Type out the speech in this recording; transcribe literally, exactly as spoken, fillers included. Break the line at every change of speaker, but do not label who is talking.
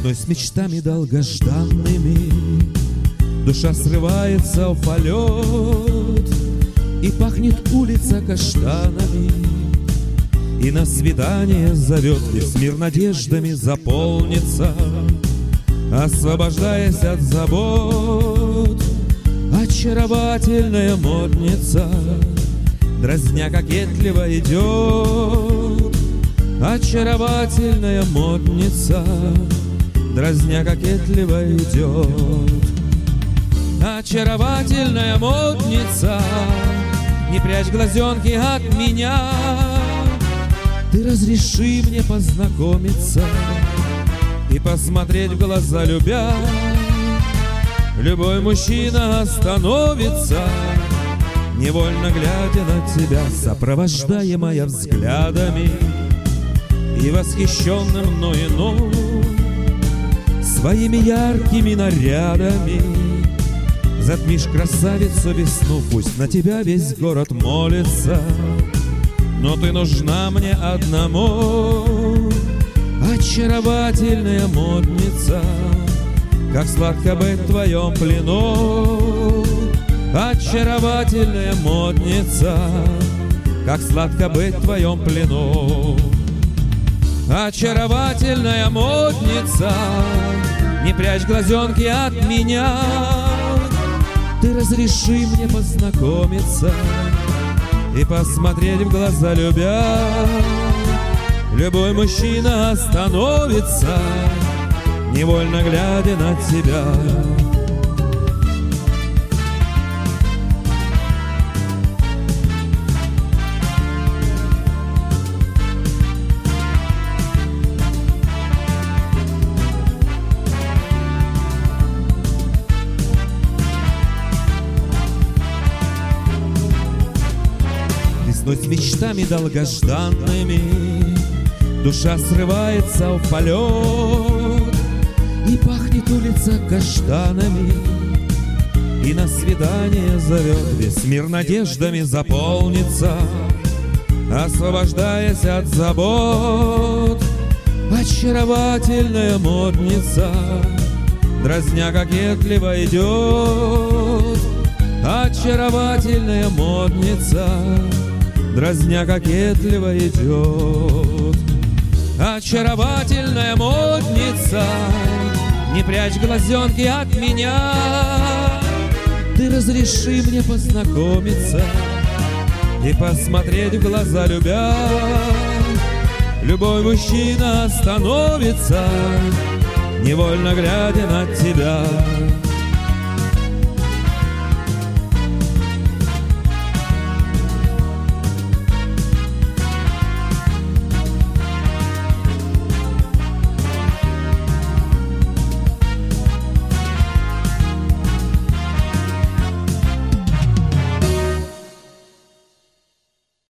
Весной с мечтами долгожданными душа срывается в полет, и пахнет улица каштанами, и на свидание зовет. Весь мир надеждами заполнится, освобождаясь от забот. Очаровательная модница, дразня кокетливо идет. Очаровательная модница, дразня кокетливо идет. Очаровательная модница, не прячь глазенки от меня. Ты разреши мне познакомиться и посмотреть в глаза, любя. Любой мужчина остановится, невольно глядя на тебя, сопровождаемая взглядами и восхищенным мною, ну, своими яркими нарядами. Затмишь красавицу весну, пусть на тебя весь город молится, но ты нужна мне одному. Очаровательная модница, как сладко быть в твоем плену. Очаровательная модница, как сладко быть в твоем плену. Очаровательная модница, не прячь глазенки от меня. Ты разреши мне познакомиться и посмотреть в глаза, любя. Любой мужчина остановится, невольно глядя на тебя. Весной с мечтами долгожданными душа срывается в полет, и пахнет улица каштанами, и на свидание зовет. Весь мир надеждами заполнится, освобождаясь от забот. Очаровательная модница, дразня кокетливо идет. Очаровательная модница, дразня кокетливо идет. Очаровательная модница, не прячь глазенки от меня. Ты разреши мне познакомиться и посмотреть в глаза, любя. Любой мужчина остановится, невольно глядя на тебя.